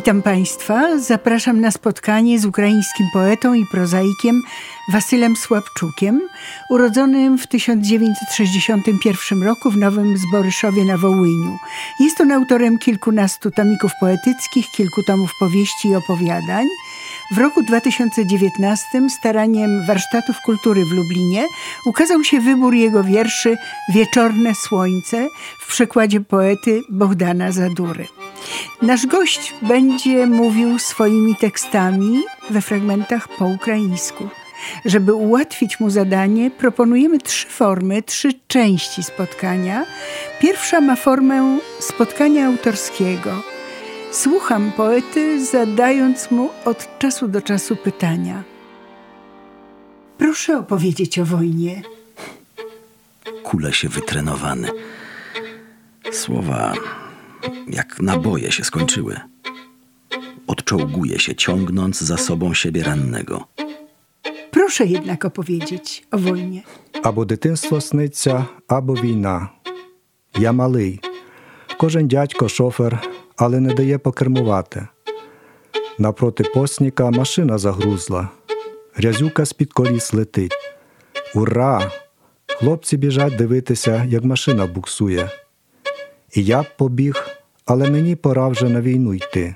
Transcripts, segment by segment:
Witam Państwa. Zapraszam na spotkanie z ukraińskim poetą i prozaikiem Wasylem Słapczukiem, urodzonym w 1961 roku w Nowym Zboryszowie na Wołyniu. Jest on autorem kilkunastu tomików poetyckich, kilku tomów powieści i opowiadań. W roku 2019 staraniem Warsztatów Kultury w Lublinie ukazał się wybór jego wierszy Wieczorne Słońce w przekładzie poety Bohdana Zadury. Nasz gość będzie mówił swoimi tekstami we fragmentach po ukraińsku. Żeby ułatwić mu zadanie, proponujemy 3 formy, 3 części spotkania. Pierwsza ma formę spotkania autorskiego. Słucham poety, zadając mu od czasu do czasu pytania. Proszę opowiedzieć o wojnie. Kule się wytrenowane. Słowa jak naboje się skończyły. Odczołguje się, ciągnąc za sobą siebie rannego. Proszę jednak opowiedzieć o wojnie. Або дитинство сниться, або війна. Я малий. Кожен дядько шофер, але не дає покермувати. Напроти постніка машина загрузла. Грязюка з-під коліс летить. Ура! Хлопці біжать дивитися, як машина буксує. І я б побіг, але мені пора вже на війну йти.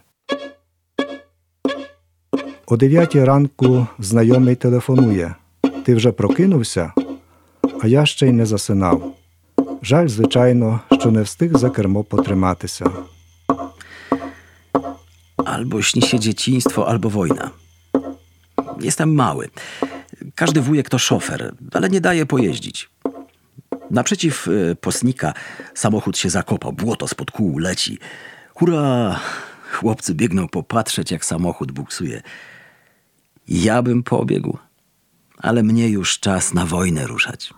О 9 ранку знайомий телефонує. Ти вже прокинувся? А я ще й не засинав. Жаль, звичайно, що не встиг за кермо потриматися. Albo śni się dzieciństwo, albo wojna. Jestem mały. Każdy wujek to szofer, ale nie daje pojeździć. Naprzeciw postnika samochód się zakopał, błoto spod kół leci. Hurra! Chłopcy biegną popatrzeć, jak samochód buksuje. Ja bym pobiegł, ale mnie już czas na wojnę ruszać.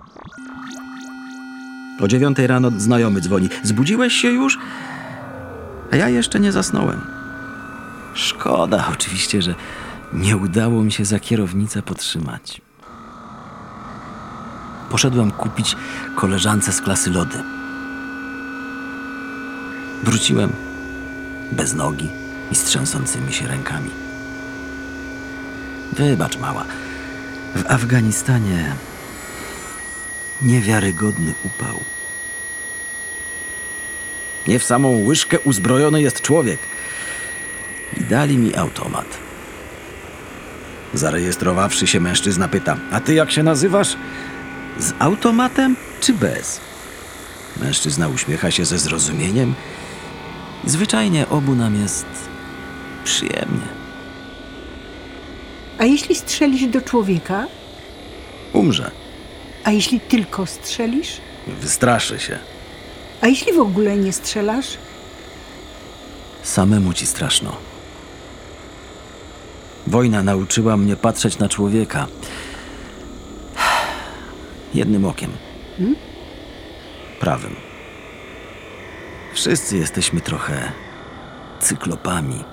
O 9 rano znajomy dzwoni. Zbudziłeś się już? A ja jeszcze nie zasnąłem. Szkoda oczywiście, że nie udało mi się za kierownicę potrzymać. Poszedłem kupić koleżance z klasy lody. Wróciłem bez nogi i z trzęsącymi się rękami. Wybacz, mała. W Afganistanie niewiarygodny upał. Nie w samą łyżkę uzbrojony jest człowiek. I dali mi automat. Zarejestrowawszy się, mężczyzna pyta: a ty jak się nazywasz? Z automatem czy bez? Mężczyzna uśmiecha się ze zrozumieniem. Zwyczajnie obu nam jest przyjemnie. A jeśli strzelisz do człowieka? Umrze. A jeśli tylko strzelisz? Wystraszy się. A jeśli w ogóle nie strzelasz? Samemu ci straszno. Wojna nauczyła mnie patrzeć na człowieka jednym okiem. Prawym. Wszyscy jesteśmy trochę cyklopami.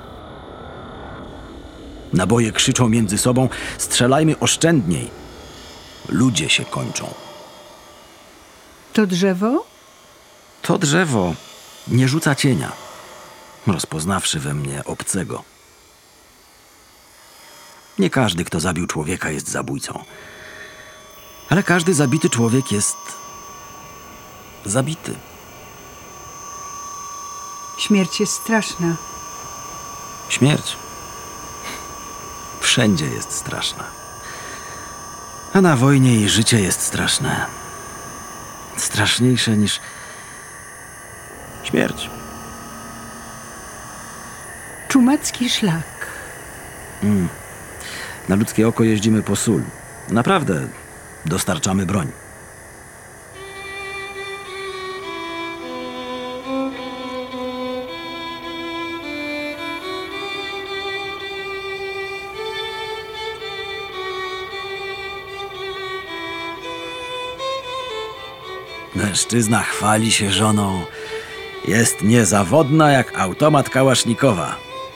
Naboje krzyczą między sobą: strzelajmy oszczędniej. Ludzie się kończą. To drzewo? To drzewo nie rzuca cienia, rozpoznawszy we mnie obcego. Nie każdy, kto zabił człowieka, jest zabójcą. Ale każdy zabity człowiek jest zabity. Śmierć jest straszna. Śmierć wszędzie jest straszna. A na wojnie i życie jest straszne. Straszniejsze niż śmierć. Czumacki szlak. Na ludzkie oko jeździmy po sól. Naprawdę dostarczamy broń. Mężczyzna chwali się żoną. Jest niezawodna jak automat kałasznikowa.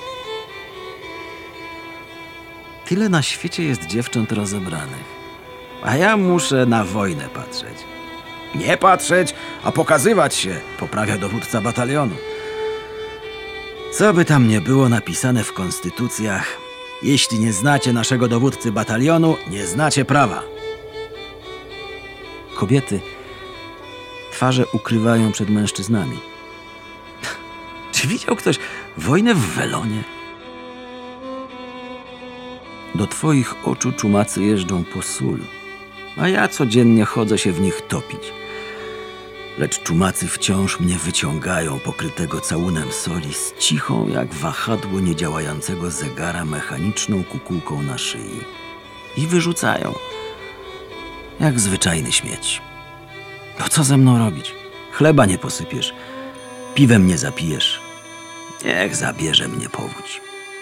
Tyle na świecie jest dziewcząt rozebranych. A ja muszę na wojnę patrzeć. Nie patrzeć, a pokazywać się, poprawia dowódca batalionu. Co by tam nie było napisane w konstytucjach, jeśli nie znacie naszego dowódcy batalionu, nie znacie prawa. Kobiety twarze ukrywają przed mężczyznami. Czy widział ktoś wojnę w welonie? Do twoich oczu czumacy jeżdżą po sól, a ja codziennie chodzę się w nich topić. Lecz czumacy wciąż mnie wyciągają pokrytego całunem soli z cichą jak wahadło niedziałającego zegara mechaniczną kukułką na szyi i wyrzucają jak zwyczajny śmieć. No co ze mną robić? Chleba nie posypiesz, piwem nie zapijesz. Niech zabierze mnie powódź.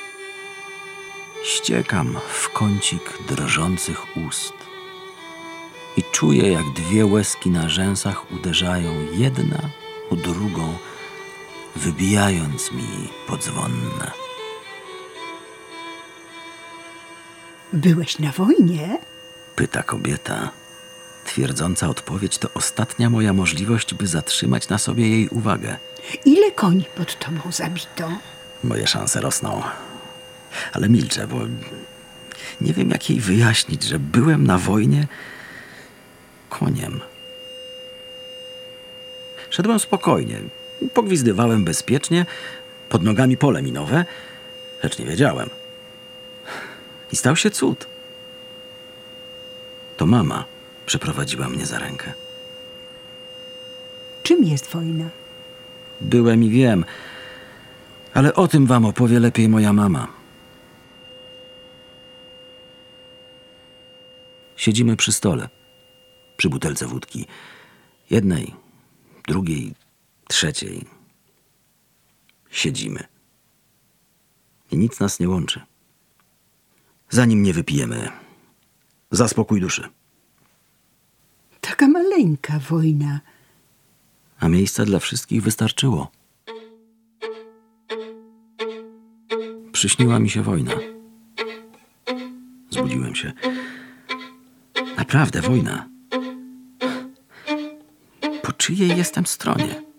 Ściekam w kącik drżących ust i czuję, jak dwie łezki na rzęsach uderzają jedna o drugą, wybijając mi podzwonne. Byłeś na wojnie? Pyta kobieta. Twierdząca odpowiedź to ostatnia moja możliwość, by zatrzymać na sobie jej uwagę. Ile koni pod tobą zabito? Moje szanse rosną. Ale milczę, bo nie wiem, jak jej wyjaśnić, że byłem na wojnie koniem. Szedłem spokojnie, pogwizdywałem bezpiecznie, pod nogami pole minowe, lecz nie wiedziałem. I stał się cud. To mama przeprowadziła mnie za rękę. Czym jest wojna? Byłem i wiem, ale o tym wam opowie lepiej moja mama. Siedzimy przy stole, przy butelce wódki. Jednej, drugiej, trzeciej. Siedzimy. I nic nas nie łączy. Zanim nie wypijemy, za spokój duszy. Taka maleńka wojna. A miejsca dla wszystkich wystarczyło. Przyśniła mi się wojna. Zbudziłem się. Naprawdę wojna. Po czyjej jestem stronie?